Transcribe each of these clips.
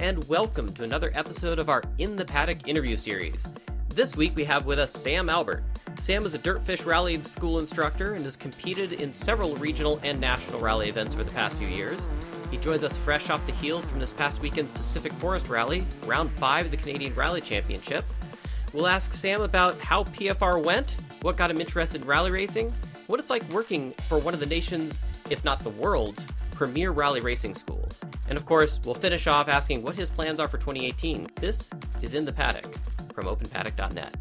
and welcome to another episode of our In the Paddock interview series. This week we have with us Sam Albert. Sam is a Dirtfish Rally school instructor and has competed in several regional and national rally events for the past few years. He joins us fresh off the heels from this past weekend's Pacific Forest Rally, round 5 of the Canadian Rally Championship. We'll ask Sam about how PFR went, what got him interested in rally racing, what it's like working for one of the nation's, if not the world's, premier rally racing schools. And of course, we'll finish off asking what his plans are for 2018. This is In the Paddock from OpenPaddock.net.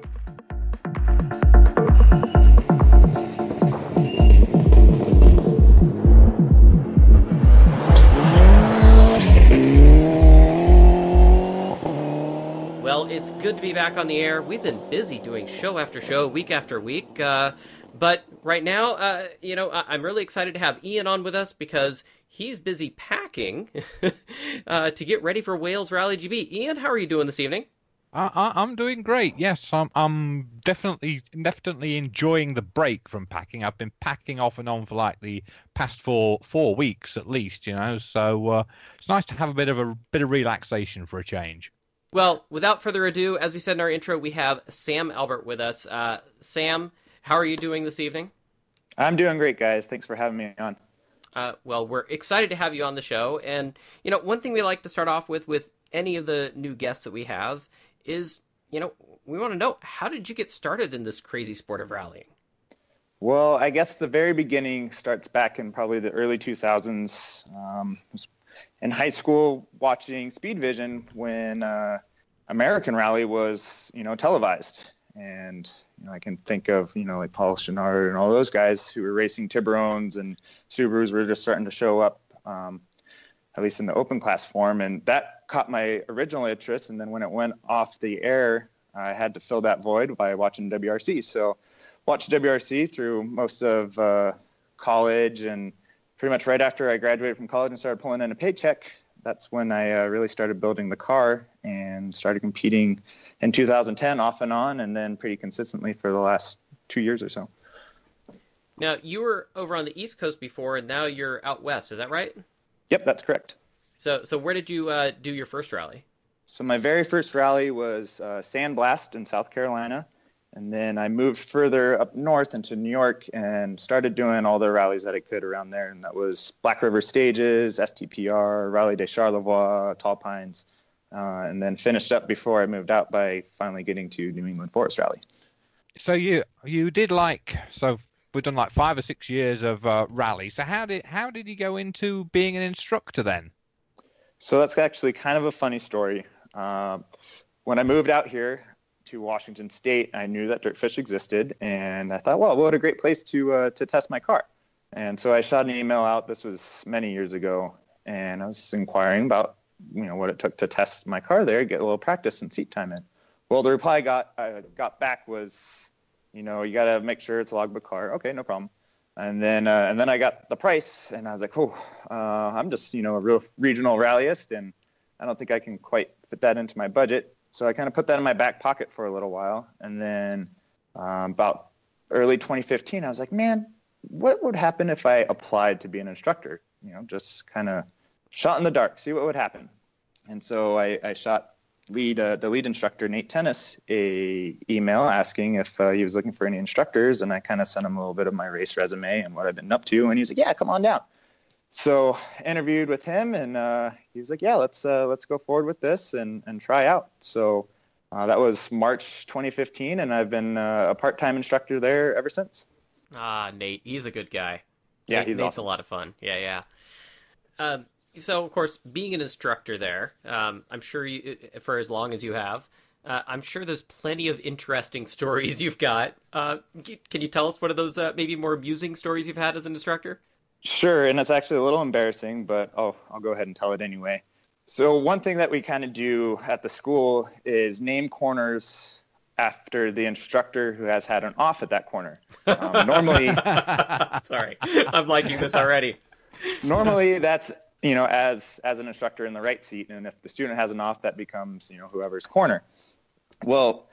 Well, it's good to be back on the air. We've been busy doing show after show, week after week. But right now, I'm really excited to have Ian on with us because he's busy packing to get ready for Wales Rally GB. Ian, how are you doing this evening? I'm doing great. Yes, I'm definitely enjoying the break from packing. I've been packing off and on for like the past four weeks at least, So it's nice to have a bit of relaxation for a change. Well, without further ado, as we said in our intro, we have Sam Albert with us. Sam, how are you doing this evening? I'm doing great, guys. Thanks for having me on. Well, we're excited to have you on the show. And, one thing we like to start off with any of the new guests that we have is, we want to know, how did you get started in this crazy sport of rallying? Well, I guess the very beginning starts back in probably the early 2000s. In high school, watching Speed Vision when American Rally was, televised. And I can think of, like Paul Chenard and all those guys who were racing Tiburones, and Subarus were just starting to show up, at least in the open class form. And that caught my original interest. And then when it went off the air, I had to fill that void by watching WRC. So watched WRC through most of college, and pretty much right after I graduated from college and started pulling in a paycheck, that's when I really started building the car and started competing in 2010 off and on, and then pretty consistently for the last 2 years or so. Now, you were over on the East Coast before, and now you're out west. Is that right? Yep, that's correct. So where did you do your first rally? So my very first rally was Sandblast in South Carolina. And then I moved further up north into New York and started doing all the rallies that I could around there. And that was Black River Stages, STPR, Rally des Charlevoix, Tall Pines, and then finished up before I moved out by finally getting to New England Forest Rally. So you did we've done like 5 or 6 years of rally. So how did you go into being an instructor then? So that's actually kind of a funny story. When I moved out here to Washington State, I knew that Dirtfish existed, and I thought, well, what a great place to test my car. And so I shot an email out. This was many years ago, and I was inquiring about what it took to test my car there, get a little practice and seat time in. Well, the reply I got back was, you got to make sure it's a logbook car. Okay, no problem. And then I got the price, and I was like, I'm just a real regional rallyist, and I don't think I can quite fit that into my budget. So I kind of put that in my back pocket for a little while. And then about early 2015, I was like, man, what would happen if I applied to be an instructor? Just kind of shot in the dark, see what would happen. And so I shot the lead instructor, Nate Tennis, a email asking if he was looking for any instructors. And I kind of sent him a little bit of my race resume and what I've been up to. And he was like, yeah, come on down. So interviewed with him, and he was like, yeah, let's go forward with this and try out. So that was March 2015, and I've been a part-time instructor there ever since. Nate, he's a good guy. Yeah, Nate's awesome. A lot of fun. Yeah. So, of course, being an instructor there, I'm sure you, for as long as you have, I'm sure there's plenty of interesting stories you've got. Can you tell us one of those maybe more amusing stories you've had as an instructor? Sure, and it's actually a little embarrassing, but I'll go ahead and tell it anyway. So one thing that we kind of do at the school is name corners after the instructor who has had an off at that corner. Normally... Sorry, I'm liking this already. Normally, that's, as an instructor in the right seat, and if the student has an off, that becomes, whoever's corner. Well,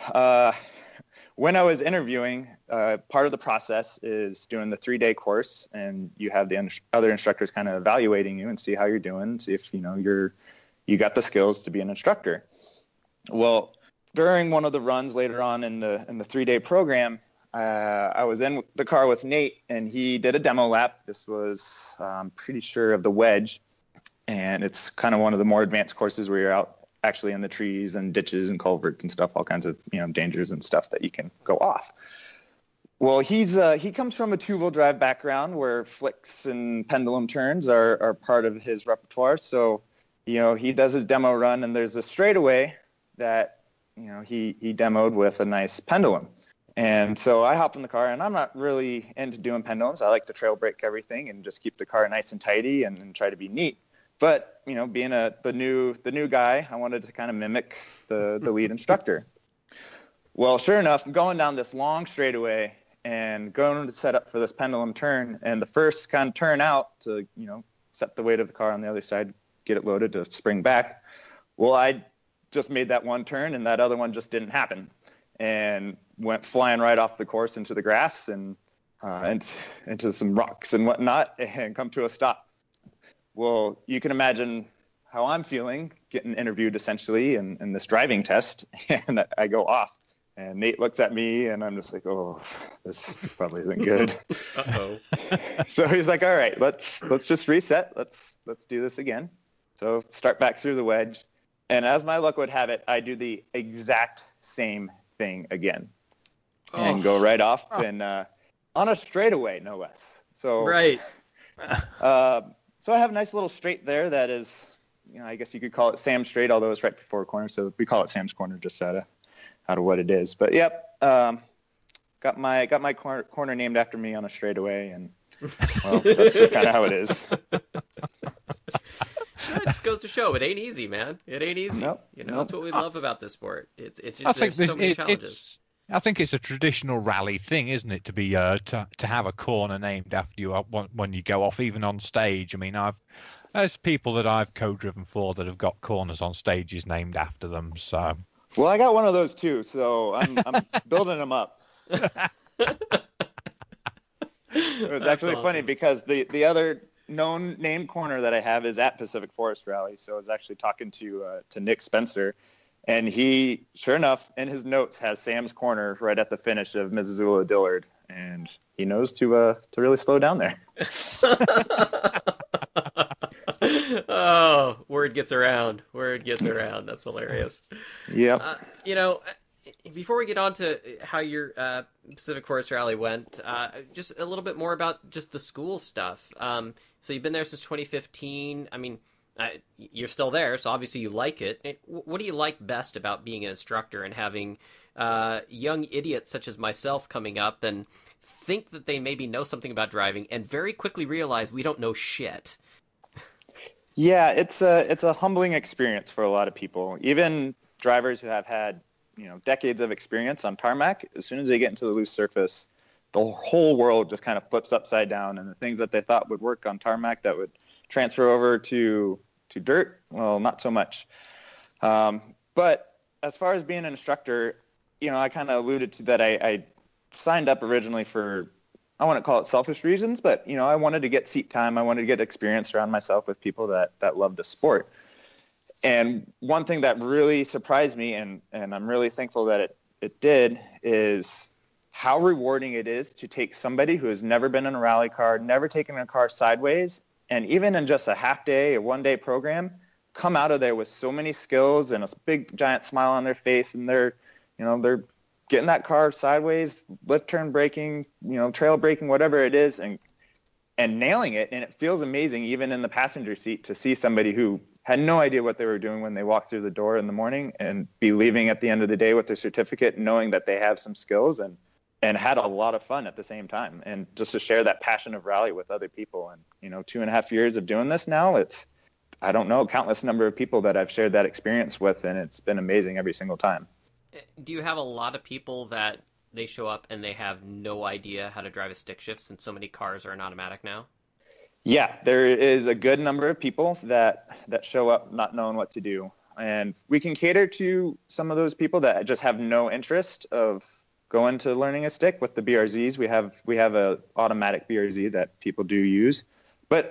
when I was interviewing, part of the process is doing the 3-day course, and you have the other instructors kind of evaluating you and see how you're doing, see if, you're you got the skills to be an instructor. Well, during one of the runs later on in the 3-day program, I was in the car with Nate, and he did a demo lap. This was, I'm pretty sure, of the Wedge, and it's kind of one of the more advanced courses where you're out actually in the trees and ditches and culverts and stuff, all kinds of dangers and stuff that you can go off. Well, he comes from a 2-wheel drive background where flicks and pendulum turns are part of his repertoire. So, he does his demo run, and there's a straightaway that he demoed with a nice pendulum. And so I hop in the car, and I'm not really into doing pendulums. I like to trail brake everything and just keep the car nice and tidy and try to be neat. But, being the new guy, I wanted to kind of mimic the lead instructor. Well, sure enough, I'm going down this long straightaway and going to set up for this pendulum turn. And the first kind of turn out to, set the weight of the car on the other side, get it loaded to spring back. Well, I just made that one turn, and that other one just didn't happen, and went flying right off the course into the grass and into some rocks and whatnot, and come to a stop. Well, you can imagine how I'm feeling, getting interviewed essentially in this driving test, and I go off. And Nate looks at me, and I'm just like, oh, this probably isn't good. Uh-oh. So he's like, all right, let's just reset. Let's do this again. So start back through the Wedge. And as my luck would have it, I do the exact same thing again and go right off and on a straightaway, no less. So right. So I have a nice little straight there that is, I guess you could call it Sam's Straight, although it's right before a corner. So we call it Sam's Corner just out of what it is. But yep, got my corner named after me on a straightaway, and well, that's just kind of how it is. It just goes to show it ain't easy, man. It ain't easy. Nope. That's what we love about this sport. It's I think there's so many challenges. I think it's a traditional rally thing, isn't it, to be to have a corner named after you when you go off, even on stage. I mean, there's people that I've co-driven for that have got corners on stages named after them. So, well, I got one of those too, so I'm building them up. It was actually funny because the other known named corner that I have is at Pacific Forest Rally. So I was actually talking to Nick Spencer, and he, sure enough, in his notes has Sam's Corner right at the finish of Missoula Dillard, and he knows to really slow down there. Oh, word gets around. That's hilarious. Yeah. Before we get on to how your Pacific Forest Rally went, just a little bit more about just the school stuff. So you've been there since 2015. I mean, you're still there, so obviously you like it. What do you like best about being an instructor and having young idiots such as myself coming up and think that they maybe know something about driving and very quickly realize we don't know shit? Yeah, it's a humbling experience for a lot of people. Even drivers who have had decades of experience on tarmac, as soon as they get into the loose surface, the whole world just kind of flips upside down, and the things that they thought would work on tarmac that would transfer over to dirt, well, not so much. But as far as being an instructor, I kind of alluded to that. I signed up originally for, I wouldn't call it selfish reasons, but I wanted to get seat time. I wanted to get experience around myself with people that love the sport. And one thing that really surprised me, and I'm really thankful that it did, is how rewarding it is to take somebody who has never been in a rally car, never taken a car sideways, and even in just a half day, a 1-day program, come out of there with so many skills and a big giant smile on their face, and they're getting that car sideways, lift turn braking, trail braking, whatever it is, and nailing it. And it feels amazing, even in the passenger seat, to see somebody who had no idea what they were doing when they walked through the door in the morning and be leaving at the end of the day with their certificate, knowing that they have some skills and had a lot of fun at the same time. And just to share that passion of rally with other people. And, 2.5 years of doing this now, it's, I don't know, countless number of people that I've shared that experience with, and it's been amazing every single time. Do you have a lot of people that they show up and they have no idea how to drive a stick shift since so many cars are in automatic now? Yeah, there is a good number of people that show up not knowing what to do. And we can cater to some of those people that just have no interest of going to learning a stick with the BRZs. We have a automatic BRZ that people do use. But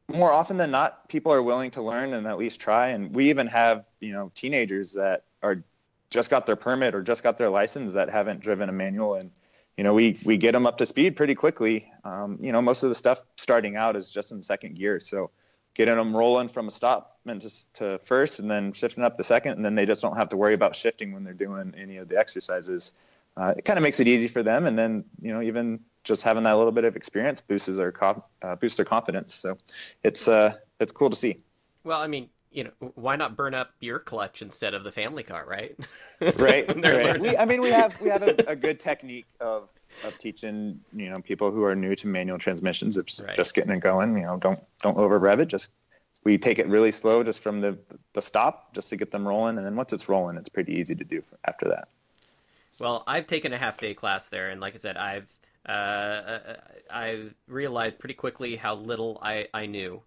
more often than not, people are willing to learn and at least try. And we even have, teenagers that are just got their permit or just got their license that haven't driven a manual. And, we get them up to speed pretty quickly. Most of the stuff starting out is just in second gear. So getting them rolling from a stop and just to first and then shifting up the second, and then they just don't have to worry about shifting when they're doing any of the exercises. It kind of makes it easy for them. And then, even just having that little bit of experience boosts their confidence. So it's cool to see. Well, I mean, why not burn up your clutch instead of the family car, right? Right. Right. We have a good technique of teaching, people who are new to manual transmissions. It's just getting it going. Don't over rev it. Just we take it really slow, just from the stop, just to get them rolling. And then once it's rolling, it's pretty easy to do after that. Well, I've taken a half-day class there, and like I said, I realized pretty quickly how little I knew.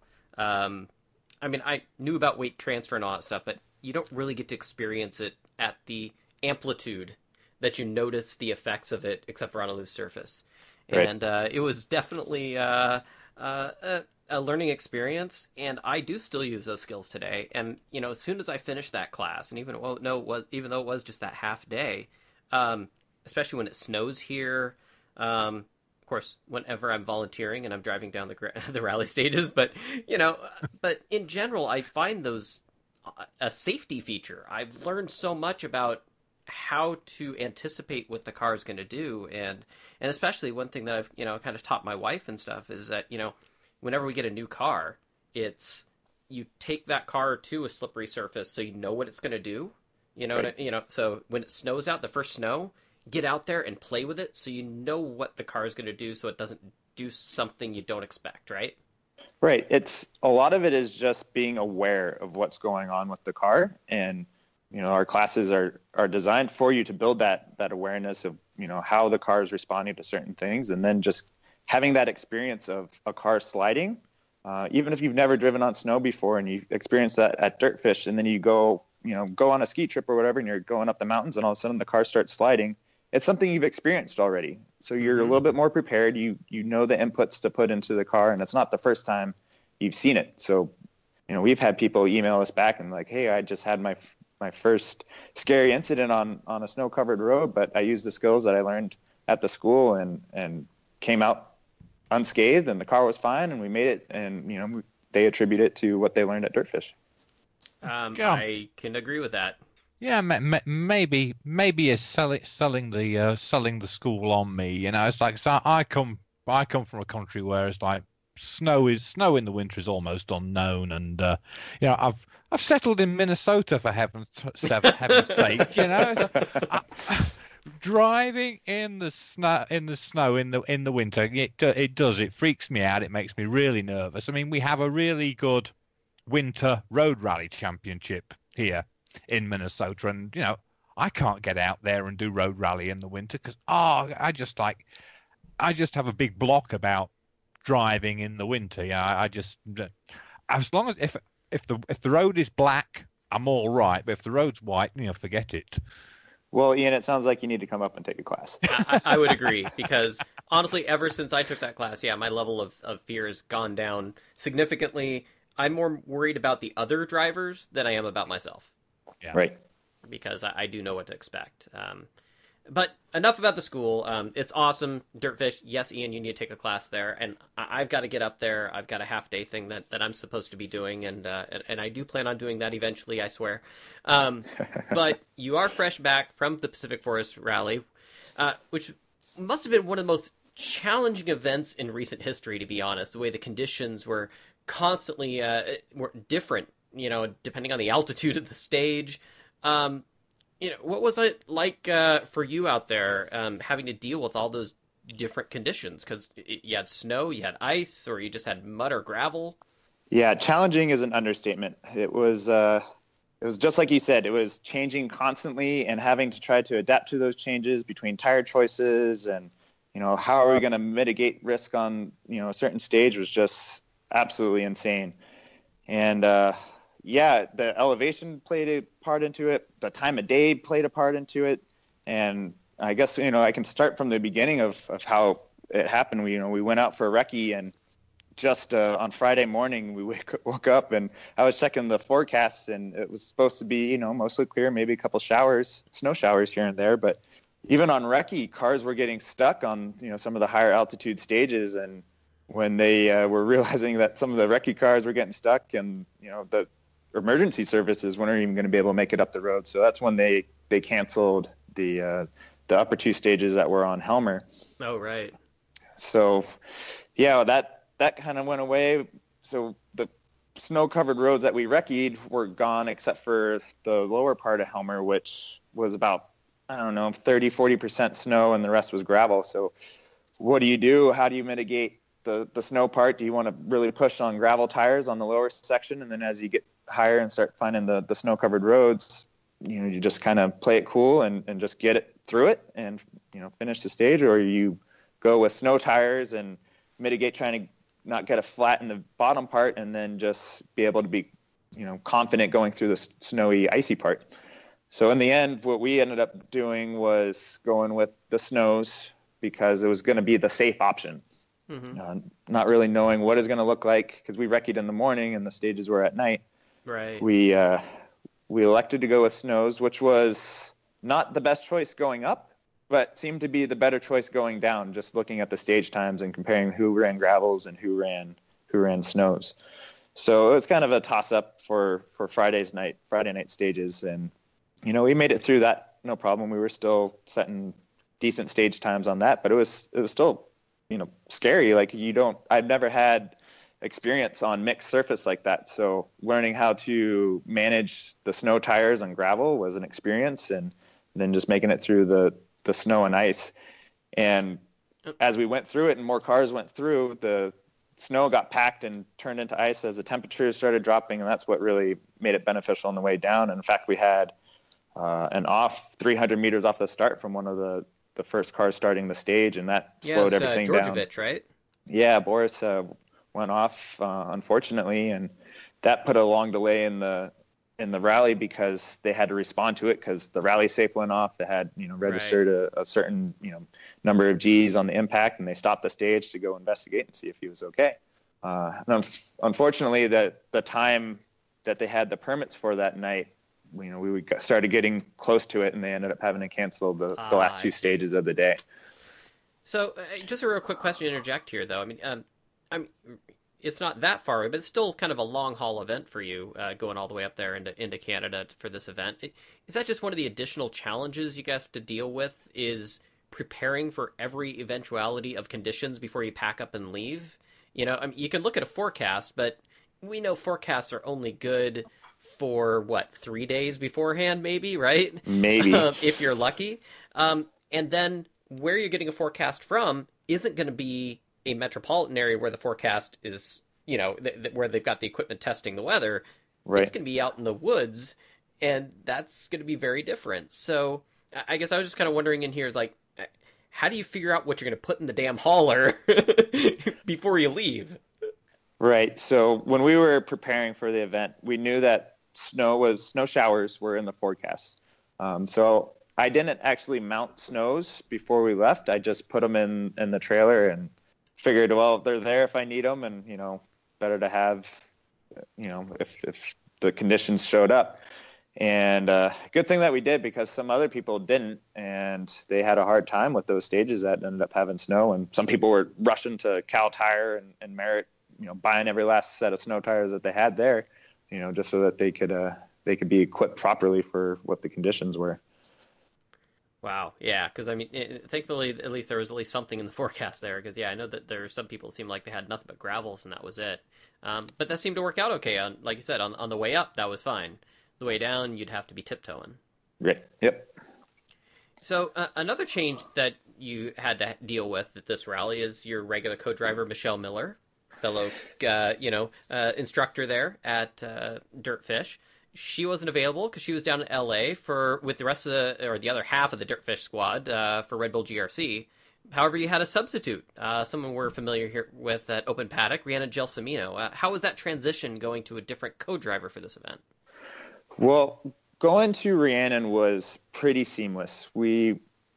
I knew about weight transfer and all that stuff, but you don't really get to experience it at the amplitude that you notice the effects of it, except for on a loose surface. Right. And it was definitely a learning experience, and I do still use those skills today. And as soon as I finished that class, and even though it was just that half day, especially when it snows here. Of course, whenever I'm volunteering and I'm driving down the rally stages, but in general, I find those a safety feature. I've learned so much about how to anticipate what the car is going to do, and especially one thing that I've kind of taught my wife and stuff is that whenever we get a new car, it's you take that car to a slippery surface so you know what it's going to do. Right. So when it snows out, the first snow, get out there and play with it so you know what the car is going to do so it doesn't do something you don't expect, right? Right. A lot of it is just being aware of what's going on with the car. And, our classes are designed for you to build that awareness of, how the car is responding to certain things. And then just having that experience of a car sliding, even if you've never driven on snow before and you experience that at Dirtfish, and then you go on a ski trip or whatever, and you're going up the mountains and all of a sudden the car starts sliding. It's something you've experienced already. So you're a little bit more prepared. You know the inputs to put into the car, and it's not the first time you've seen it. So, we've had people email us back and like, hey, I just had my first scary incident on a snow-covered road, but I used the skills that I learned at the school and came out unscathed, and the car was fine, and we made it, and, they attribute it to what they learned at Dirtfish. I can agree with that. Yeah, maybe it's selling the school on me. It's like, so I come from a country where it's like snow in the winter is almost unknown, and I've settled in Minnesota for heaven's sake. Driving in the snow in the winter, it freaks me out. It makes me really nervous. I mean, we have a really good winter road rally championship here in Minnesota, and I can't get out there and do road rally in the winter because I just have a big block about driving in the winter. I just, as long as if the road is black, I'm all right, but if the road's white, forget it. Well, Ian, it sounds like you need to come up and take a class. I would agree, because honestly, ever since I took that class, my level of fear has gone down significantly. I'm more worried about the other drivers than I am about myself. Yeah. Right. Because I do know what to expect. But enough about the school. It's awesome. Dirtfish, yes, Ian, you need to take a class there. And I've got to get up there. I've got a half-day thing that I'm supposed to be doing. And I do plan on doing that eventually, I swear. But you are fresh back from the Pacific Forest Rally, which must have been one of the most challenging events in recent history, to be honest. The way the conditions were constantly were different, depending on the altitude of the stage. What was it like for you out there, having to deal with all those different conditions? Because you had snow, you had ice, or you just had mud or gravel. Yeah, challenging is an understatement. It was just like you said. It was changing constantly, and having to try to adapt to those changes between tire choices and how are we going to mitigate risk on a certain stage was just absolutely insane. And the elevation played a part into it. The time of day played a part into it. And I guess, I can start from the beginning of how it happened. We went out for a recce, and just on Friday morning, we woke up and I was checking the forecasts, and it was supposed to be, mostly clear, maybe a couple showers, snow showers here and there. But even on recce, cars were getting stuck on, some of the higher altitude stages. And when they were realizing that some of the recce cars were getting stuck, and, the emergency services weren't even going to be able to make it up the road. So that's when they canceled the upper two stages that were on Helmer. Oh, right. So, yeah, that kind of went away. So the snow-covered roads that we recce'd were gone, except for the lower part of Helmer, which was about, 30-40% snow, and the rest was gravel. So what do? How do you mitigate the snow part? Do you want to really push on gravel tires on the lower section, and then as you get higher and start finding the snow-covered roads, you just kind of play it cool and just get it through it and, finish the stage? Or you go with snow tires and mitigate, trying to not get a flat in the bottom part, and then just be able to be, confident going through the snowy, icy part. So in the end, what we ended up doing was going with the snows, because it was going to be the safe option. Mm-hmm. Not really knowing what it's going to look like, because we recce'd in the morning and the stages were at night. Right. We elected to go with snows, which was not the best choice going up, but seemed to be the better choice going down, just looking at the stage times and comparing who ran gravels and who ran snows. So it was kind of a toss-up for Friday night stages. And, we made it through that, no problem. We were still setting decent stage times on that, but it was still, scary. Like, I've never had experience on mixed surface like that. So learning how to manage the snow tires on gravel was an experience, and then just making it through the snow and ice. And as we went through it and more cars went through, the snow got packed and turned into ice as the temperatures started dropping, and that's what really made it beneficial on the way down. And in fact, we had an off 300 meters off the start from one of the first cars starting the stage, and that slowed everything down. Georgievich, right? Yeah, Boris went off, unfortunately, and that put a long delay in the rally, because they had to respond to it, because the rally safe went off. They had registered a certain number of G's on the impact, and they stopped the stage to go investigate and see if he was okay. And unfortunately, the time that they had the permits for that night, we started getting close to it, and they ended up having to cancel the last two stages of the day. So just a real quick question to interject here, though. I mean, it's not that far away, but it's still kind of a long haul event for you, going all the way up there into Canada for this event. Is that just one of the additional challenges you have to deal with, is preparing for every eventuality of conditions before you pack up and leave? You can look at a forecast, but we know forecasts are only good for 3 days beforehand, maybe, right? Maybe. If you're lucky. And then where you're getting a forecast from isn't going to be a metropolitan area where the forecast is, where they've got the equipment testing the weather. Right. It's going to be out in the woods, and that's going to be very different. So I guess I was just kind of wondering in here, like, how do you figure out what you're going to put in the damn hauler before you leave? Right. So when we were preparing for the event, we knew that snow showers were in the forecast. So I didn't actually mount snows before we left. I just put them in the trailer and figured, well, they're there if I need them, and better to have, if the conditions showed up. And good thing that we did, because some other people didn't, and they had a hard time with those stages that ended up having snow. And some people were rushing to Cal Tire and Merritt, buying every last set of snow tires that they had there, just so that they could be equipped properly for what the conditions were. Wow. Yeah. Because thankfully, at least there was at least something in the forecast there. Because I know that there were some people who seemed like they had nothing but gravels, and that was it. But that seemed to work out okay. Like you said, on the way up, that was fine. The way down, you'd have to be tiptoeing. Right. Yep. So another change that you had to deal with at this rally is your regular co-driver, Michelle Miller, fellow instructor there at Dirtfish. She wasn't available because she was down in LA with the rest of the other half of the Dirtfish squad for Red Bull GRC. However, you had a substitute, someone we're familiar here with at Open Paddock, Rhiannon Gelsomino. How was that transition going to a different co-driver for this event? Well, going to Rhiannon was pretty seamless.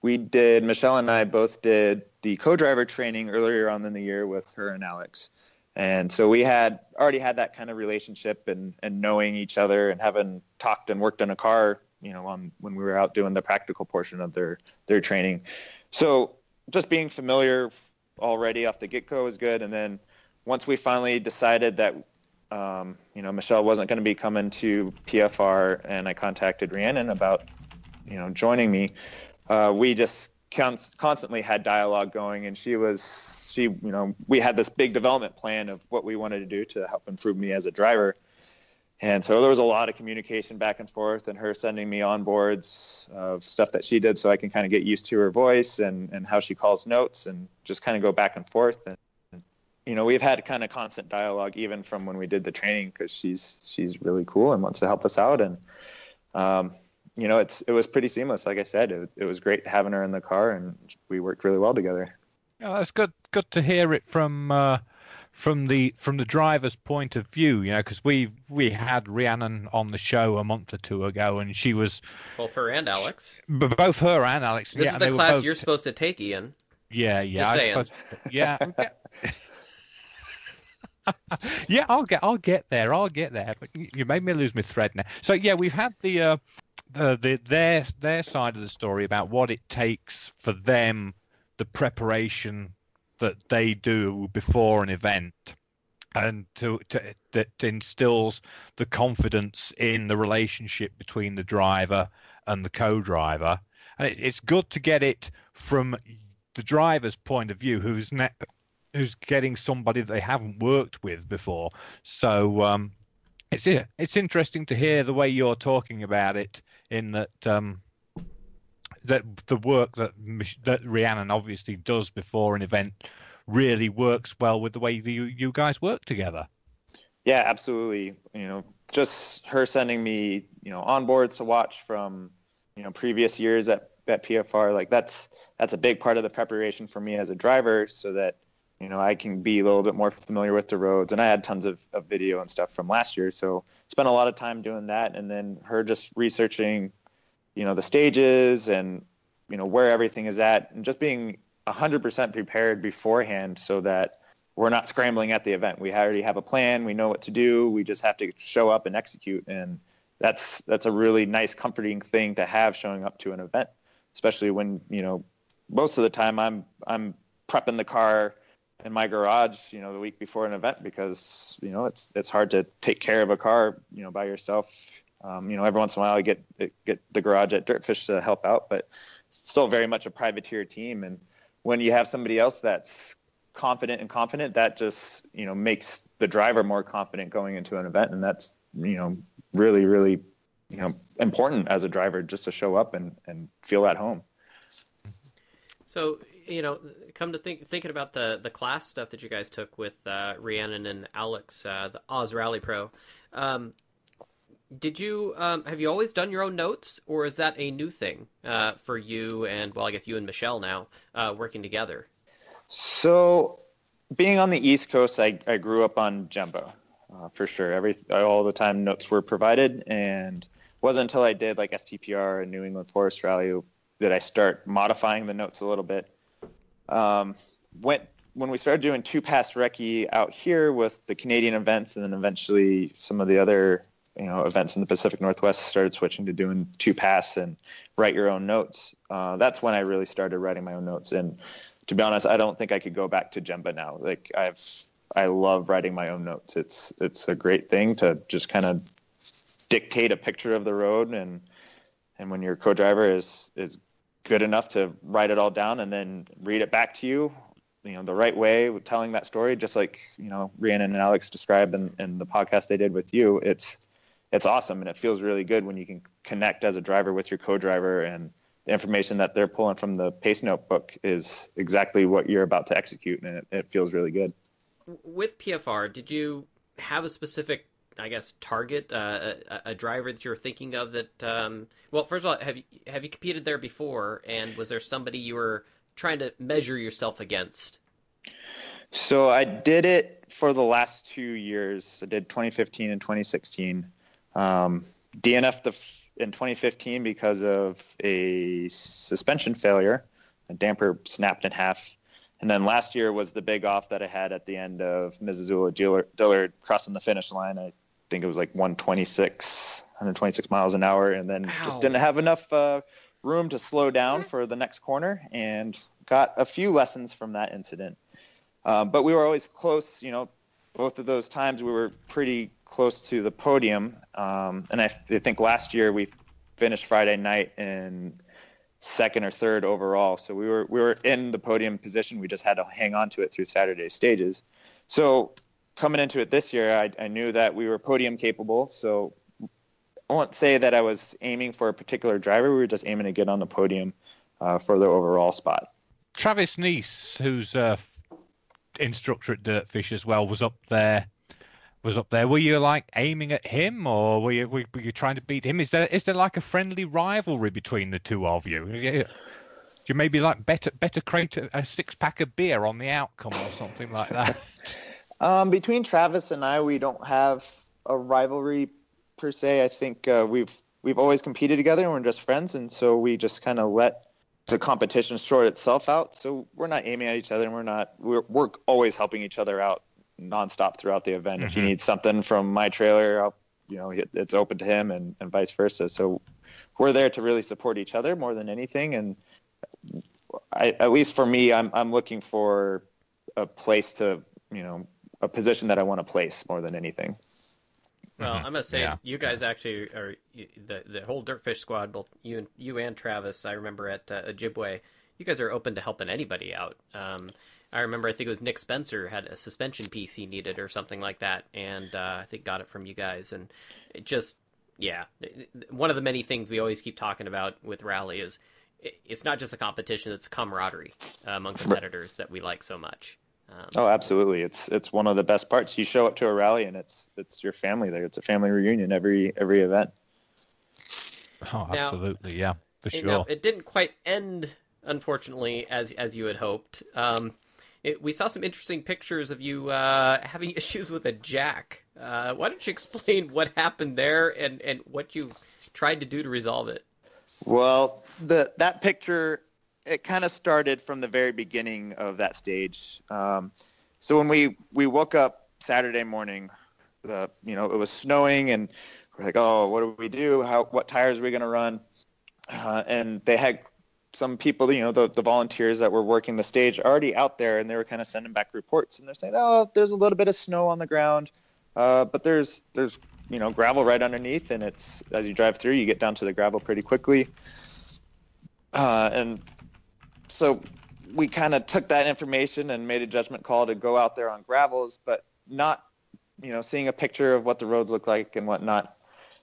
Michelle and I both did the co-driver training earlier on in the year with her and Alex. And so we had already had that kind of relationship and knowing each other and having talked and worked in a car, when we were out doing the practical portion of their training. So just being familiar already off the get-go was good. And then once we finally decided that, Michelle wasn't going to be coming to PFR, and I contacted Rhiannon about, joining me, we just constantly had dialogue going, and we had this big development plan of what we wanted to do to help improve me as a driver. And so there was a lot of communication back and forth, and her sending me onboards of stuff that she did so I can kind of get used to her voice and how she calls notes, and just kind of go back and forth. And, we've had kind of constant dialogue even from when we did the training, because she's really cool and wants to help us out. And, it was pretty seamless. Like I said, it was great having her in the car, and we worked really well together. Oh, that's good. Good to hear it from the driver's point of view, because we had Rhiannon on the show a month or two ago, and she was both her and Alex. Both her and Alex. This is the class you're supposed to take, Ian. Yeah. Just saying. Yeah. Yeah, I'll get there. But you made me lose my thread now. So yeah, we've had their side of the story about what it takes for them, the preparation that they do before an event, and that instills the confidence in the relationship between the driver and the co-driver. And it's good to get it from the driver's point of view, who's getting somebody that they haven't worked with before. So it's interesting to hear the way you're talking about it, in that that the work that Rhiannon obviously does before an event really works well with the way you guys work together. Yeah, absolutely. Just her sending me, onboards to watch from, previous years at PFR, like that's a big part of the preparation for me as a driver, so that, I can be a little bit more familiar with the roads. And I had tons of video and stuff from last year, so spent a lot of time doing that. And then her just researching, the stages and, where everything is at, and just being 100% prepared beforehand, so that we're not scrambling at the event. We already have a plan. We know what to do. We just have to show up and execute. And that's a really nice, comforting thing to have showing up to an event, especially when, most of the time I'm prepping the car in my garage, the week before an event, because, it's hard to take care of a car, by yourself. Every once in a while I get the garage at Dirtfish to help out, but it's still very much a privateer team. And when you have somebody else that's confident, that just, makes the driver more confident going into an event. And that's, really, really, important as a driver, just to show up and feel at home. So, come to thinking about the class stuff that you guys took with Rhiannon and Alex, the Oz Rally Pro, did you have you always done your own notes, or is that a new thing for you and, well, I guess you and Michelle now working together? So, being on the East Coast, I grew up on Jembo, for sure. All the time notes were provided, and it wasn't until I did like STPR and New England Forest Rally that I start modifying the notes a little bit. When we started doing two-pass recce out here with the Canadian events, and then eventually some of the other events in the Pacific Northwest, started switching to doing two-pass and write your own notes. That's when I really started writing my own notes. And to be honest, I don't think I could go back to Jemba now. Like I love writing my own notes. It's a great thing to just kind of dictate a picture of the road, and when your co-driver is good enough to write it all down and then read it back to you, the right way, telling that story, just like, Rhiannon and Alex described in the podcast they did with you. It's awesome. And it feels really good when you can connect as a driver with your co-driver, and the information that they're pulling from the pace notebook is exactly what you're about to execute. And it feels really good. With PFR, did you have a specific, I guess, target, a driver that you're thinking of that, well, first of all, have you competed there before, and was there somebody you were trying to measure yourself against? So I did it for the last 2 years. I did 2015 and 2016. DNF'd in 2015 because of a suspension failure. A damper snapped in half. And then last year was the big off that I had at the end of Missoula Dillard crossing the finish line. I think it was like 126 miles an hour, and then just didn't have enough room to slow down for the next corner, and got a few lessons from that incident. But we were always close, both of those times we were pretty close to the podium. And I think last year we finished Friday night in second or third overall. So we were in the podium position. We just had to hang on to it through Saturday's stages. So coming into it this year, I knew that we were podium capable. So I won't say that I was aiming for a particular driver. We were just aiming to get on the podium for the overall spot. Travis Neese, who's instructor at Dirtfish as well, was up there. Were you like aiming at him, or were you trying to beat him? Is there like a friendly rivalry between the two of you? Do you maybe like better crate a 6-pack of beer on the outcome or something like that? Between Travis and I, we don't have a rivalry per se. I think we've always competed together, and we're just friends, and so we just kind of let the competition sort itself out. So we're not aiming at each other, and we're always helping each other out nonstop throughout the event. Mm-hmm. If you need something from my trailer, it's open to him, and vice versa. So we're there to really support each other more than anything. And at least for me, I'm looking for a place to, a position that I want to place more than anything. Well, I must say, you guys actually are the whole Dirtfish squad, both you and Travis. I remember at Ojibwe, you guys are open to helping anybody out. I remember, I think it was Nick Spencer had a suspension piece he needed or something like that, and I think got it from you guys. And it just, one of the many things we always keep talking about with Rally is it's not just a competition; it's camaraderie among competitors that we like so much. Absolutely! It's one of the best parts. You show up to a rally, and it's your family there. It's a family reunion every event. Oh, absolutely, yeah, for sure. Now, it didn't quite end, unfortunately, as you had hoped. We saw some interesting pictures of you having issues with a jack. Why don't you explain what happened there and what you tried to do to resolve it? Well, that picture, it kind of started from the very beginning of that stage. So when we woke up Saturday morning, it was snowing, and we're like, oh, what do we do? What tires are we going to run? And they had some people, the volunteers that were working the stage already out there, and they were kind of sending back reports, and they're saying, oh, there's a little bit of snow on the ground, but there's gravel right underneath, and it's, as you drive through, you get down to the gravel pretty quickly. And so we kind of took that information and made a judgment call to go out there on gravels, but not, seeing a picture of what the roads look like and whatnot.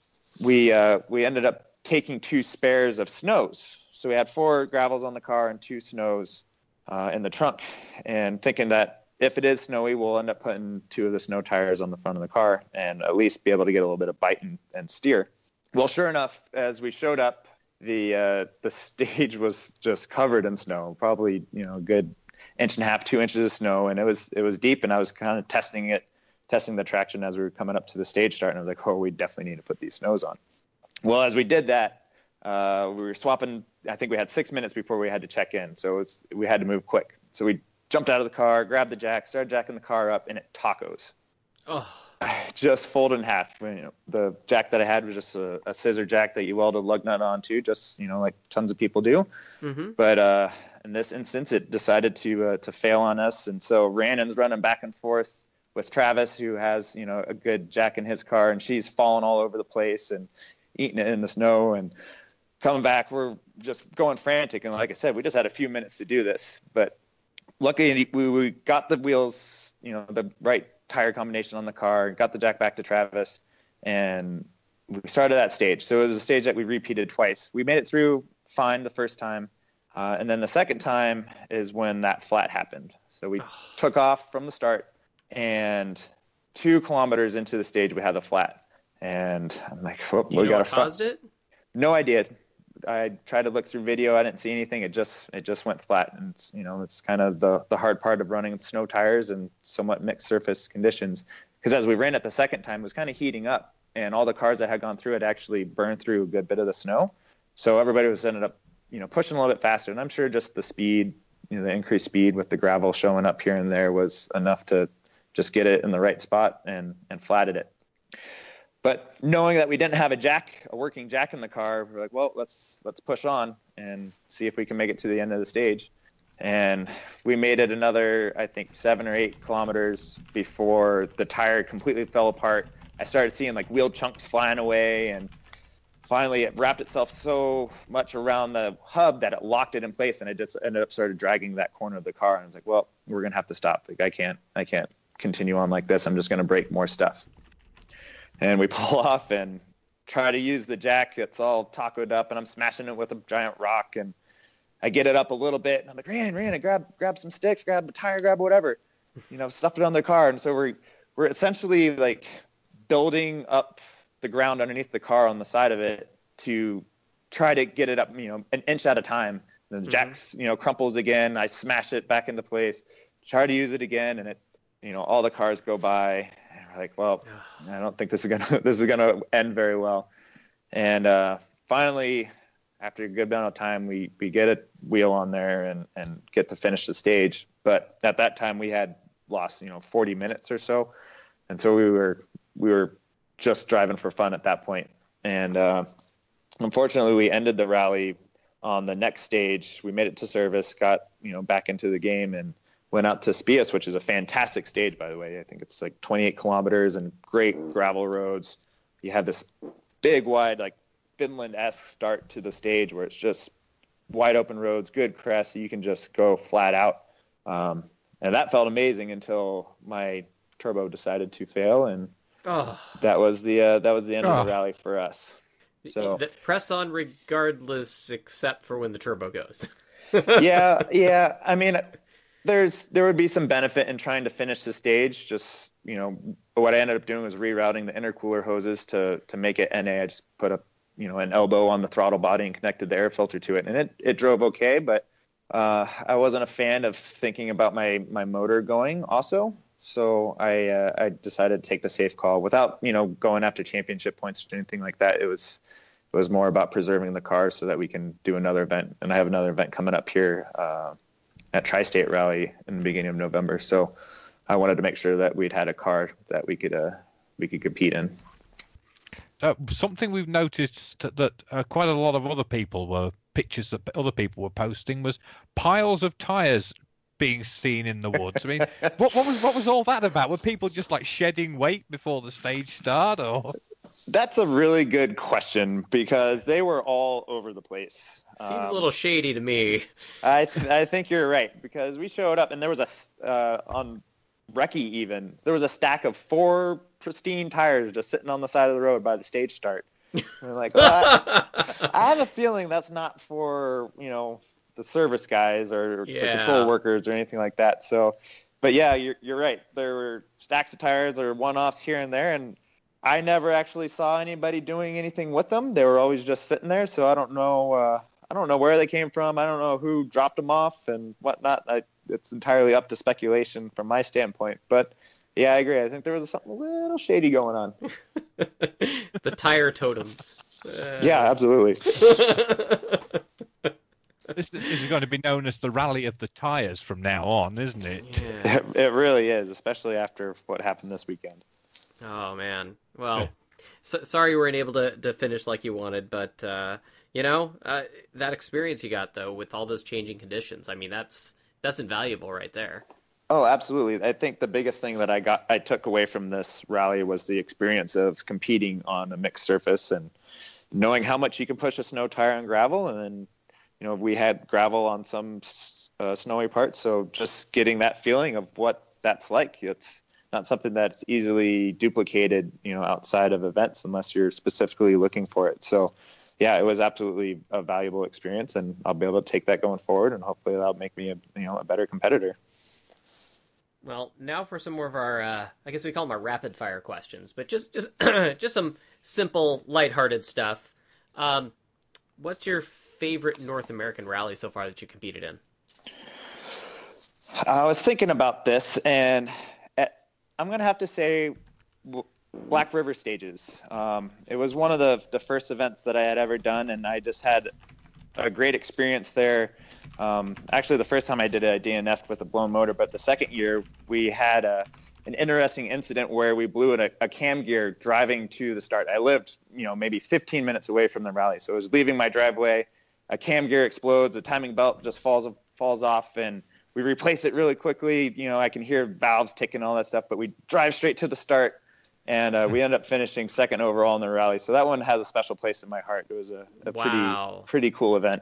We ended up taking 2 spares of snows. So we had 4 gravels on the car and 2 snows in the trunk, and thinking that if it is snowy, we'll end up putting 2 of the snow tires on the front of the car and at least be able to get a little bit of bite and steer. Well, sure enough, as we showed up, the stage was just covered in snow, probably, a good 1.5 inches, 2 inches of snow. And it was deep, and I was kind of testing the traction as we were coming up to the stage start. And I was like, oh, we definitely need to put these snows on. Well, as we did that, we were swapping. I think we had 6 minutes before we had to check in. So we had to move quick. So we jumped out of the car, grabbed the jack, started jacking the car up, and it tacos. Oh. Just folded in half. The jack that I had was just a scissor jack that you weld a lug nut onto, just, like tons of people do. Mm-hmm. But in this instance, it decided to fail on us. And so Rhiannon's running back and forth with Travis, who has, a good jack in his car, and she's falling all over the place and eating it in the snow. And coming back, we're just going frantic. And like I said, we just had a few minutes to do this. But luckily, we got the wheels, the right tire combination on the car, got the jack back to Travis, and we started that stage. So it was a stage that we repeated twice. We made it through fine the first time. And then the second time is when that flat happened. So we took off from the start, and 2 kilometers into the stage, we had the flat. And I'm like, oh, we got what caused it? No idea. I tried to look through video. I didn't see anything. It just went flat. And it's kind of the hard part of running with snow tires and somewhat mixed surface conditions. Because as we ran it the second time, it was kind of heating up, and all the cars that had gone through it actually burned through a good bit of the snow. So everybody was ended up, pushing a little bit faster. And I'm sure just the speed the increased speed with the gravel showing up here and there was enough to just get it in the right spot and flatted it. But knowing that we didn't have a working jack in the car, we're like, well, let's push on and see if we can make it to the end of the stage. And we made it another, I think, 7 or 8 kilometers before the tire completely fell apart. I started seeing like wheel chunks flying away, and finally it wrapped itself so much around the hub that it locked it in place, and it just ended up started dragging that corner of the car. And I was like, well, we're going to have to stop. Like, I can't continue on like this. I'm just going to break more stuff. And we pull off and try to use the jack. It's all tacoed up, and I'm smashing it with a giant rock. And I get it up a little bit, and I'm like, Ryan, grab some sticks, grab a tire, grab whatever, stuff it on the car. And so we're essentially like building up the ground underneath the car on the side of it to try to get it up, an inch at a time. And the jack's, crumples again. I smash it back into place, try to use it again, and it, all the cars go by. And we're like, well, I don't think this is gonna end very well. And finally, after a good amount of time, we get a wheel on there and get to finish the stage. But at that time, we had lost 40 minutes or so, and so we were just driving for fun at that point. And unfortunately, we ended the rally on the next stage. We made it to service, got back into the game, and went out to Spias, which is a fantastic stage, by the way. I think it's like 28 kilometers and great gravel roads. You have this big, wide, like Finland-esque start to the stage where it's just wide open roads, good crest, so you can just go flat out. And that felt amazing until my turbo decided to fail, and that was the end of the rally for us. So press on regardless, except for when the turbo goes. yeah. I mean, there would be some benefit in trying to finish the stage. Just what I ended up doing was rerouting the intercooler hoses to make it NA. I just put an elbow on the throttle body and connected the air filter to it, and it drove okay. But I wasn't a fan of thinking about my motor going also. So I decided to take the safe call without, going after championship points or anything like that. It was more about preserving the car so that we can do another event. And I have another event coming up here at Tri-State Rally in the beginning of November. So I wanted to make sure that we'd had a car that we could compete in. Something we've noticed that quite a lot of other people were posting was piles of tires being seen in the woods. I mean, what was all that about? Were people just like shedding weight before the stage start, or? That's a really good question, because they were all over the place. Seems a little shady to me. I think you're right, because we showed up and there was on Recce even, there was a stack of 4 pristine tires just sitting on the side of the road by the stage start. And we're like, well, I have a feeling that's not for, the service guys or the control workers or anything like that. So, but yeah, you're right. There were stacks of tires or one-offs here and there, and I never actually saw anybody doing anything with them. They were always just sitting there. So I don't know where they came from. I don't know who dropped them off and whatnot. It's entirely up to speculation from my standpoint. But yeah, I agree. I think there was something a little shady going on. The tire totems. Yeah, absolutely. This is going to be known as the Rally of the Tires from now on, isn't it? Yeah. It really is, especially after what happened this weekend. Oh, man. Well, sorry you weren't able to finish like you wanted, but, that experience you got, though, with all those changing conditions, I mean, that's invaluable right there. Oh, absolutely. I think the biggest thing that I took away from this rally was the experience of competing on a mixed surface and knowing how much you can push a snow tire on gravel. And then, we had gravel on some snowy parts. So just getting that feeling of what that's like. It's not something that's easily duplicated, outside of events unless you're specifically looking for it. So yeah, it was absolutely a valuable experience, and I'll be able to take that going forward, and hopefully that'll make me a better competitor. Well, now for some more of our, I guess we call them our rapid fire questions, but just some simple, lighthearted stuff. What's your favorite North American rally so far that you competed in? I was thinking about this, and I'm going to have to say Black River Stages. It was one of the first events that I had ever done, and I just had a great experience there. Actually, the first time I did it, I DNF'd with a blown motor, but the second year we had an interesting incident where we blew a cam gear driving to the start. I lived, maybe 15 minutes away from the rally, so I was leaving my driveway. A cam gear explodes, a timing belt just falls off, and we replace it really quickly. I can hear valves ticking, all that stuff, but we drive straight to the start, and we end up finishing second overall in the rally. So that one has a special place in my heart. It was a Wow. pretty cool event.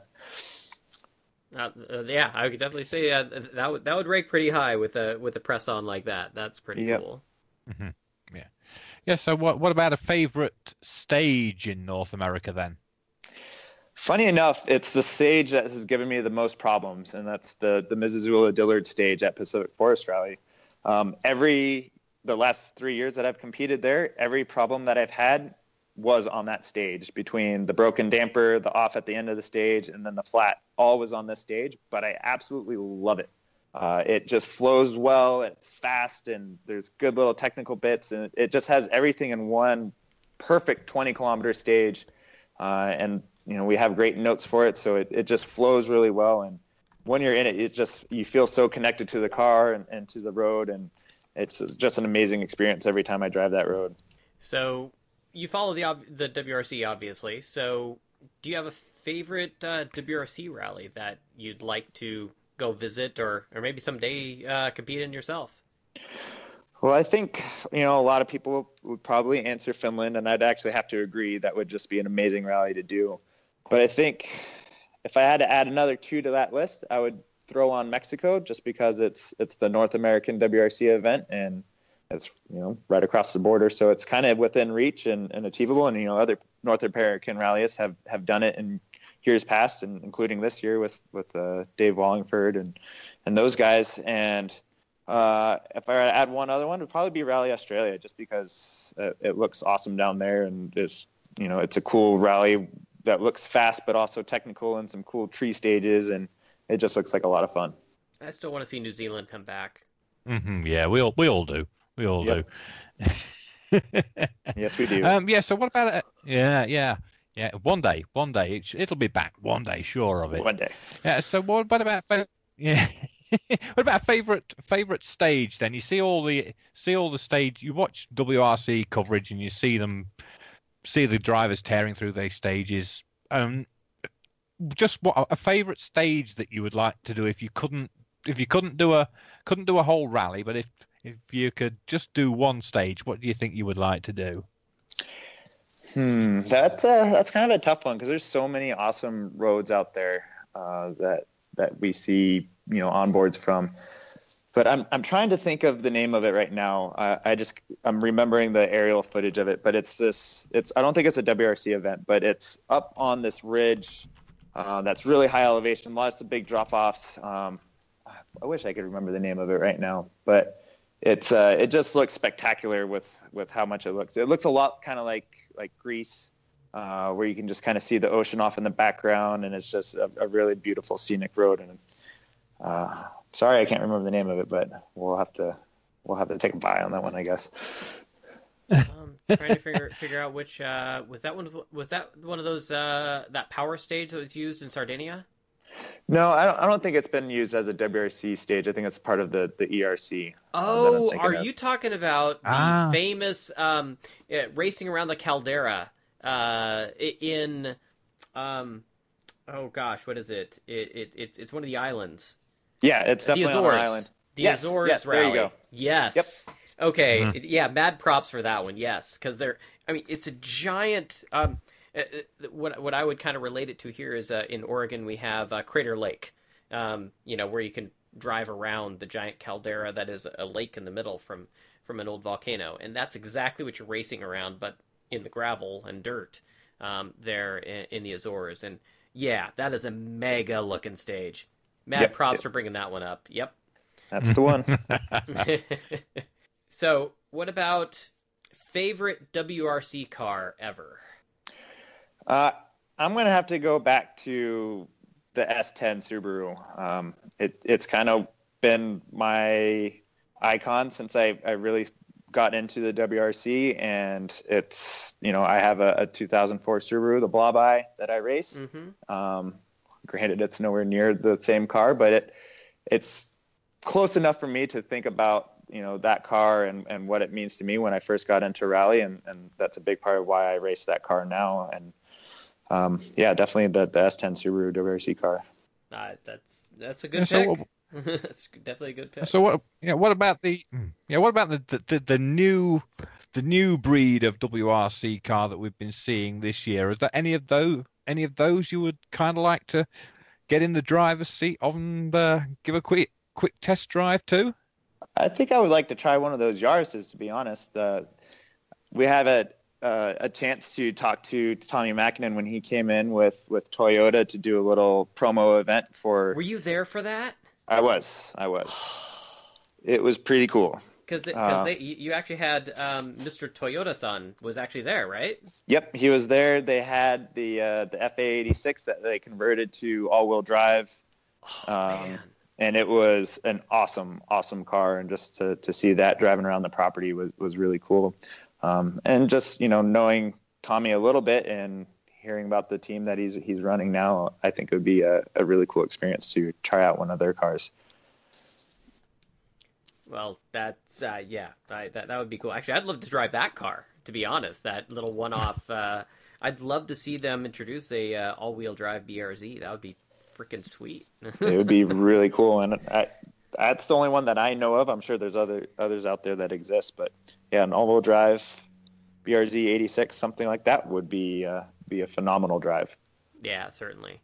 Yeah, I could definitely say that would rank pretty high with a press on like that. That's pretty cool. Mm-hmm. Yeah. So what about a favorite stage in North America then? Funny enough, it's the stage that has given me the most problems, and that's the Missoula Dillard stage at Pacific Forest Rally. The last 3 years that I've competed there, every problem that I've had was on that stage, between the broken damper, the off at the end of the stage, and then the flat. All was on this stage, but I absolutely love it. It just flows well, it's fast, and there's good little technical bits, and it just has everything in one perfect 20-kilometer stage. And we have great notes for it, so it just flows really well. And when you're in it, you feel so connected to the car and to the road, and it's just an amazing experience every time I drive that road. So you follow the WRC, obviously. So do you have a favorite WRC rally that you'd like to go visit, or maybe someday compete in yourself? Well, I think, a lot of people would probably answer Finland, and I'd actually have to agree that would just be an amazing rally to do. But I think if I had to add another two to that list, I would throw on Mexico, just because it's the North American WRC event, and it's, right across the border. So it's kind of within reach and achievable. And, other North American rallies have done it in years past, and including this year with Dave Wallingford and those guys. And if I were to add one other one, it would probably be Rally Australia, just because it looks awesome down there, and it's a cool rally that looks fast but also technical, and some cool tree stages, and it just looks like a lot of fun. I still want to see New Zealand come back. Mm-hmm, yeah, we all do. We all do. Yes, we do. Yeah. So what about it? Yeah. One day, it'll be back. One day, sure of it. One day. Yeah. So what about yeah? What about favorite stage then? You see all the stage. You watch WRC coverage and you see the drivers tearing through these stages. Just what a favorite stage that you would like to do if you couldn't do a whole rally, but if you could just do one stage, what do you think you would like to do? That's kind of a tough one, because there's so many awesome roads out there that we see onboards from. But I'm trying to think of the name of it right now. I'm remembering the aerial footage of it, but I don't think it's a WRC event, but it's up on this ridge that's really high elevation, lots of big drop offs. I wish I could remember the name of it right now, but it just looks spectacular with how much it looks. It looks a lot kind of like Greece, where you can just kind of see the ocean off in the background, and it's just a really beautiful scenic road. And sorry, I can't remember the name of it, but we'll have to take a bye on that one, I guess. Trying to figure out which was that one of those that power stage that was used in Sardinia? No, I don't think it's been used as a WRC stage. I think it's part of the ERC. Oh, are you talking about the famous racing around the caldera in oh gosh, what is it? It's one of the islands. Yeah, it's definitely on an island. The Azores rally. There you go. Yes. Yep. Okay. Mm-hmm. Yeah, mad props for that one. Yes, because it's a giant. What I would kind of relate it to here is in Oregon we have Crater Lake, where you can drive around the giant caldera that is a lake in the middle from an old volcano, and that's exactly what you're racing around, but in the gravel and dirt there in the Azores. And yeah, that is a mega looking stage. Mad props for bringing that one up. Yep. That's the one. So, what about favorite WRC car ever? I'm going to have to go back to the S10 Subaru. It's kind of been my icon since I really got into the WRC, and it's, I have a 2004 Subaru, the Blob Eye, that I race. Mm-hmm. Granted, it's nowhere near the same car, but it's close enough for me to think about, that car and what it means to me when I first got into rally. And that's a big part of why I race that car now. And definitely the S10 Subaru WRC car. That's a good pick. That's definitely a good pick. So what about the new breed of WRC car that we've been seeing this year? Is there any of those you would kind of like to get in the driver's seat of and give a quick test drive to? I think I would like to try one of those Yaris's, to be honest. We had a chance to talk to Tommy Mäkinen when he came in with Toyota to do a little promo event for. Were you there for that? I was. It was pretty cool. Because you actually had Mr. Toyota-san was actually there, right? Yep, he was there. They had the FA86 that they converted to all-wheel drive. Man. And it was an awesome car, and just to see that driving around the property was really cool. And just knowing Tommy a little bit and hearing about the team that he's running now, I think it would be a really cool experience to try out one of their cars. Well, that's that would be cool. Actually, I'd love to drive that car. To be honest, that little one-off. I'd love to see them introduce a all-wheel drive BRZ. That would be freaking sweet. It would be really cool, and that's the only one that I know of. I'm sure there's others out there that exist, but yeah, an all-wheel drive BRZ 86, something like that would be a phenomenal drive. Yeah, certainly.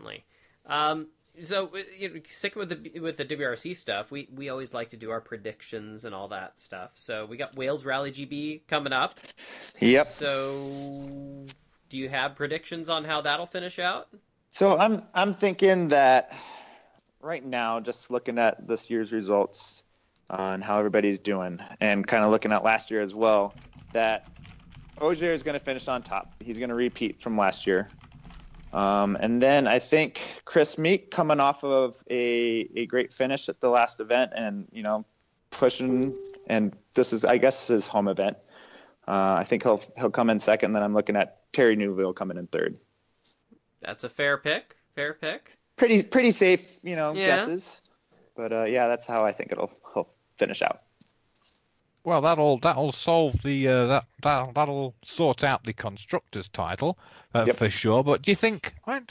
So sticking with the WRC stuff, we always like to do our predictions and all that stuff. So we got Wales Rally GB coming up. Yep. So do you have predictions on how that'll finish out? So I'm thinking that right now, just looking at this year's results and how everybody's doing, and kind of looking at last year as well, that Ogier is going to finish on top. He's going to repeat from last year. And then I think Chris Meek, coming off of a great finish at the last event, and pushing, and this is, I guess, his home event. I think he'll come in second. Then I'm looking at Terry Neuville coming in third. That's a fair pick. Pretty safe, guesses. But that's how I think he'll finish out. Well, that'll solve the that'll sort out the constructors' title for sure. But do you think?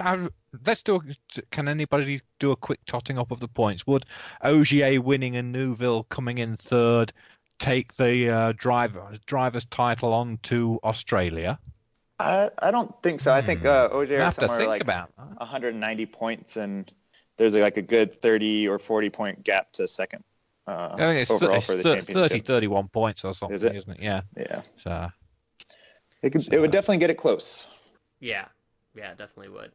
Can anybody do a quick totting up of the points? Would Ogier winning and Neuville coming in third take the driver's title on to Australia? I don't think so. I think Ogier is somewhere like about 190 points, and there's like a good 30 or 40 point gap to second. It's overall for the championship. 31 points or something, isn't it? Yeah. So it would definitely get it close. Yeah, definitely would.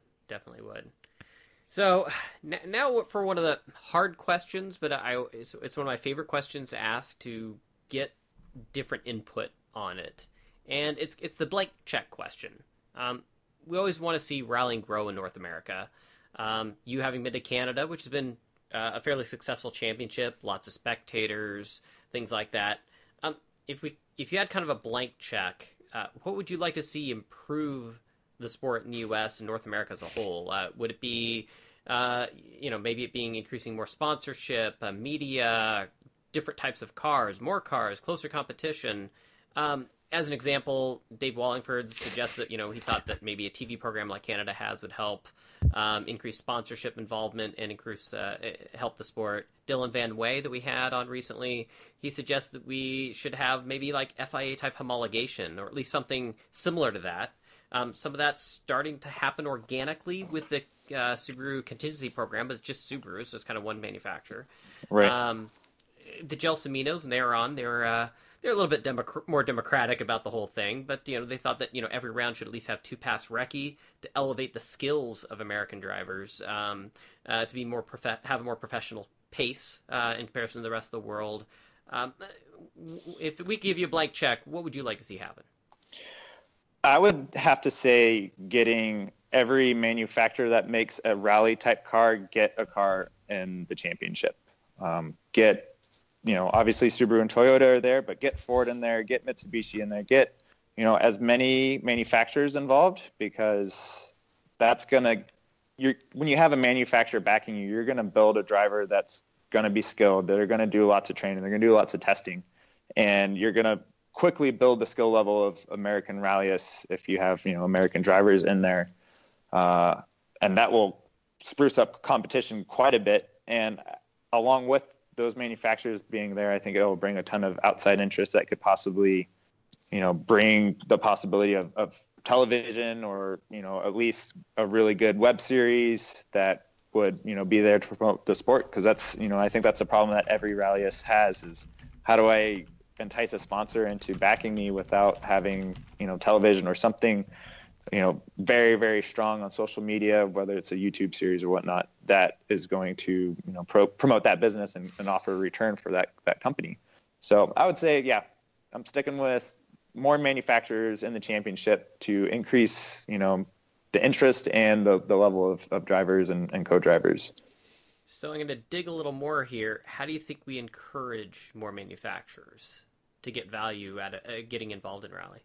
So now for one of the hard questions, but it's one of my favorite questions to ask to get different input on it. And it's the blank check question. We always want to see rallying grow in North America. You having been to Canada, which has been a fairly successful championship, lots of spectators, things like that. If you had kind of a blank check, what would you like to see improve the sport in the U.S. and North America as a whole? Would it be, maybe it being increasing more sponsorship, media, different types of cars, more cars, closer competition? As an example, Dave Wallingford suggests that, he thought that maybe a TV program like Canada has would help increase sponsorship involvement and help the sport. Dylan Van Wey that we had on recently, he suggests that we should have maybe like FIA-type homologation, or at least something similar to that. Some of that's starting to happen organically with the Subaru contingency program, but it's just Subaru, so it's kind of one manufacturer. Right. The Gelsaminos, when they were on, they're a little bit more democratic about the whole thing, but they thought that every round should at least have 2-pass recce to elevate the skills of American drivers, to be have a more professional pace in comparison to the rest of the world. If we give you a blank check, what would you like to see happen? I would have to say getting every manufacturer that makes a rally type car get a car in the championship. Obviously Subaru and Toyota are there, but get Ford in there, get Mitsubishi in there, get, as many manufacturers involved, because that's going to when you have a manufacturer backing you, you're going to build a driver that's going to be skilled, that are going to do lots of training, they're going to do lots of testing, and you're going to quickly build the skill level of American rallyists if you have American drivers in there, and that will spruce up competition quite a bit. And along with those manufacturers being there, I think it will bring a ton of outside interest that could possibly bring the possibility of television, or at least a really good web series that would be there to promote the sport. Because that's I think that's a problem that every rallyist has, is how do I entice a sponsor into backing me without having television or something very, very strong on social media, whether it's a YouTube series or whatnot, that is going to promote that business and offer a return for that company. So I would say, yeah, I'm sticking with more manufacturers in the championship to increase the interest and the level of drivers and co-drivers. So I'm going to dig a little more here. How do you think we encourage more manufacturers to get value out of getting involved in rally?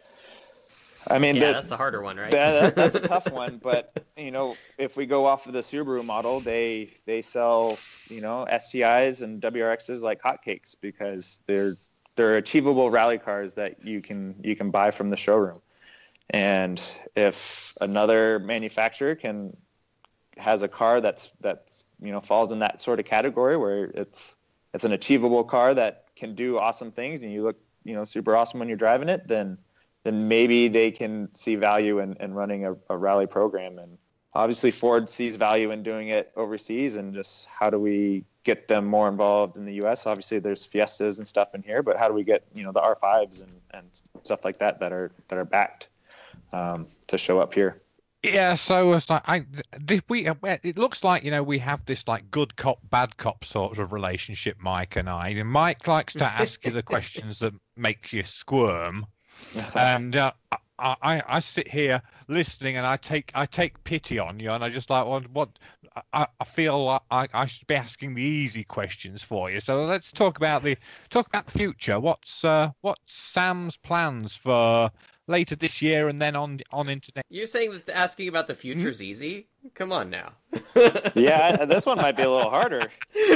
I mean, that's the harder one, right? That's a tough one, but if we go off of the Subaru model, they sell STIs and WRXs like hotcakes, because they're achievable rally cars that you can buy from the showroom. And if another manufacturer has a car that's falls in that sort of category, where it's an achievable car that can do awesome things, and you look super awesome when you're driving it, then maybe they can see value in running a rally program. And obviously Ford sees value in doing it overseas, and just how do we get them more involved in the US? Obviously there's Fiestas and stuff in here, but how do we get the R5s and stuff like that are backed to show up here? Yeah, so it's like it looks like we have this like good cop bad cop sort of relationship, Mike and I. And Mike likes to ask you the questions that make you squirm, and I sit here listening, and I take pity on you, and I just like what I feel like I should be asking the easy questions for you. So let's talk about the future. What's Sam's plans for later this year and then on into next? You're saying that asking about the future is easy? Come on now. Yeah, this one might be a little harder.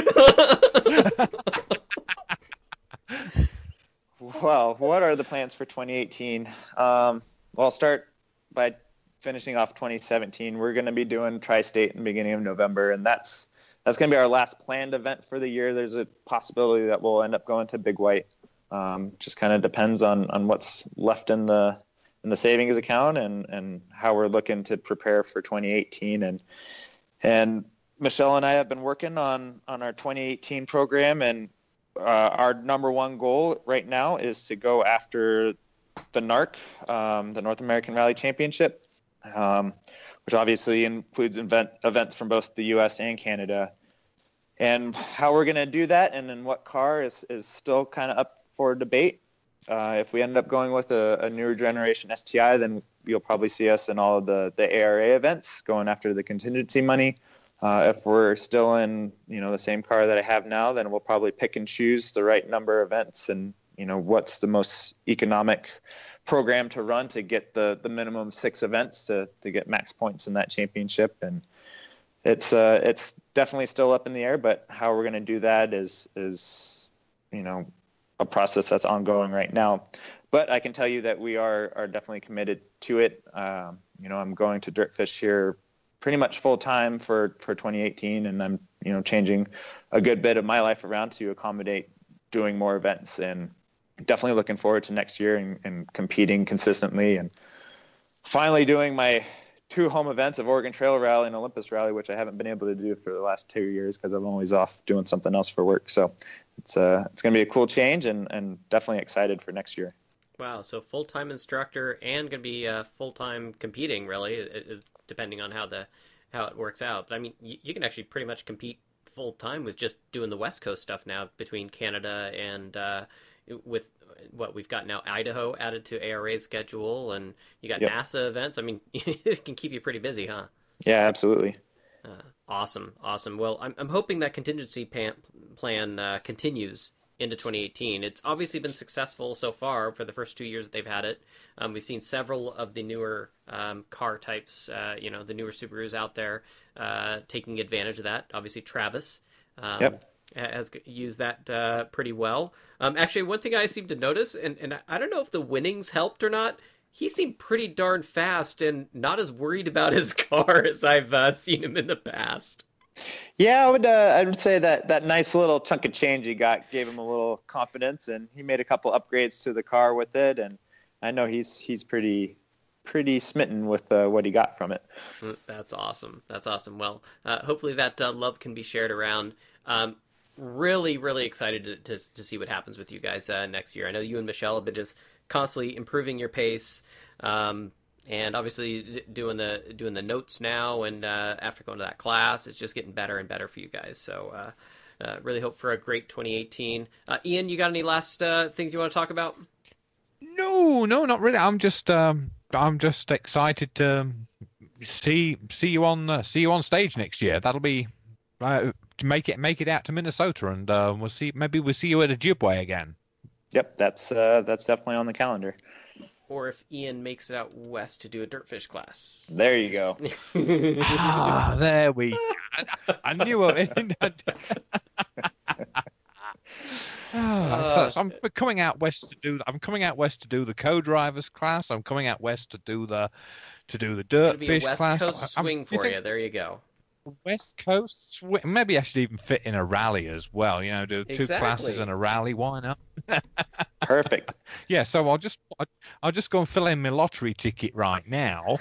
Well, what are the plans for 2018? Well, I'll start by finishing off 2017. We're going to be doing Tri-State in the beginning of November, and that's going to be our last planned event for the year. There's a possibility that we'll end up going to Big White. Just kind of depends on what's left in the savings account and how we're looking to prepare for 2018. And Michelle and I have been working on our 2018 program, and our number one goal right now is to go after the NARC, the North American Rally Championship, which obviously includes events from both the U.S. and Canada. And how we're going to do that and in what car is still kind of up for debate. If we end up going with a newer generation STI, then you'll probably see us in all of the ARA events going after the contingency money. If we're still in the same car that I have now, then we'll probably pick and choose the right number of events and what's the most economic program to run to get the minimum 6 events to get max points in that championship. And it's definitely still up in the air, but how we're going to do that is a process that's ongoing right now. But I can tell you that we are definitely committed to it. I'm going to Dirtfish here pretty much full time for 2018, and I'm changing a good bit of my life around to accommodate doing more events, and definitely looking forward to next year and competing consistently and finally doing my 2 home events of Oregon Trail Rally and Olympus Rally, which I haven't been able to do for the last 2 years because I'm always off doing something else for work. So it's going to be a cool change, and definitely excited for next year. Wow, so full-time instructor and going to be full-time competing, really, depending on how it works out. But I mean, you can actually pretty much compete full-time with just doing the West Coast stuff now between Canada and with what we've got now, Idaho added to ARA's schedule, and you got NASA events. I mean, it can keep you pretty busy, huh? Yeah, absolutely. Awesome. Well, I'm hoping that contingency plan continues into 2018. It's obviously been successful so far for the first 2 years that they've had it. We've seen several of the newer car types, the newer Subarus out there taking advantage of that. Obviously, Travis has used that pretty well. Actually, one thing I seem to notice, and I don't know if the winnings helped or not, he seemed pretty darn fast and not as worried about his car as I've seen him in the past. Yeah, I would say that nice little chunk of change he got gave him a little confidence, and he made a couple upgrades to the car with it, and I know he's pretty smitten with what he got from it. That's awesome. That's awesome. Well, hopefully that love can be shared around. Really, really excited to see what happens with you guys next year. I know you and Michelle have been just constantly improving your pace. And obviously doing the notes now, and after going to that class, it's just getting better and better for you guys. So really hope for a great 2018. Ian, you got any last things you want to talk about? No, not really. I'm just excited to see you on stage next year. That'll be make it out to Minnesota, and we'll see you at Ojibwe again. Yep, that's definitely on the calendar. Or if Ian makes it out west to do a Dirtfish class. There you go. There we go. I knew it. So I'm coming out west to do. I'm coming out west to do the co-drivers class. I'm coming out west to do the Dirtfish class. West Coast swing for you. There you go. West Coast, maybe I should even fit in a rally as well. Do two classes and a rally. Why not? Perfect. Yeah, so I'll just go and fill in my lottery ticket right now.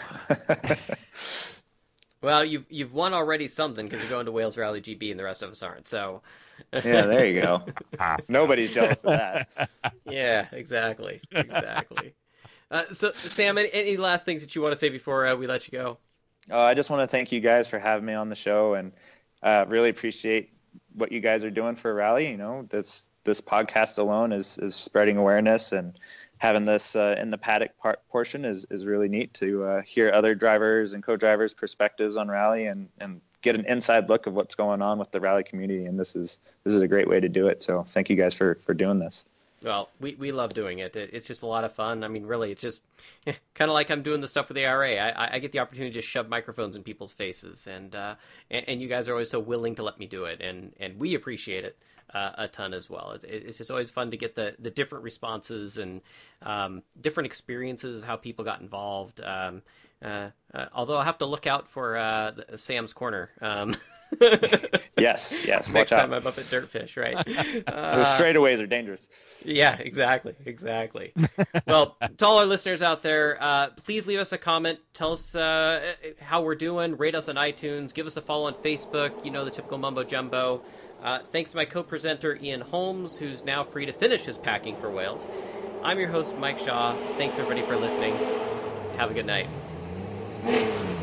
Well, you've won already something because you're going to Wales Rally GB and the rest of us aren't. So yeah, there you go. Nobody's jealous of that. Yeah, exactly. So Sam, any last things that you want to say before we let you go? I just want to thank you guys for having me on the show, and really appreciate what you guys are doing for Rally. This podcast alone is spreading awareness, and having this in the paddock portion is really neat to hear other drivers and co-drivers' perspectives on Rally, and get an inside look of what's going on with the Rally community. And this is a great way to do it. So thank you guys for doing this. Well, we love doing it. It's just a lot of fun. I mean, really, it's just kind of like I'm doing the stuff with the ARA. I get the opportunity to shove microphones in people's faces, and you guys are always so willing to let me do it, and we appreciate it a ton as well. It's just always fun to get the different responses and different experiences of how people got involved. Although I have to look out for Sam's Corner. Yes. Next Watch time out. I'm up at Dirtfish, right? Those straightaways are dangerous. Yeah, exactly. Well, to all our listeners out there, please leave us a comment. Tell us how we're doing. Rate us on iTunes. Give us a follow on Facebook. The typical mumbo jumbo. Thanks to my co-presenter, Ian Holmes, who's now free to finish his packing for Wales. I'm your host, Mike Shaw. Thanks, everybody, for listening. Have a good night.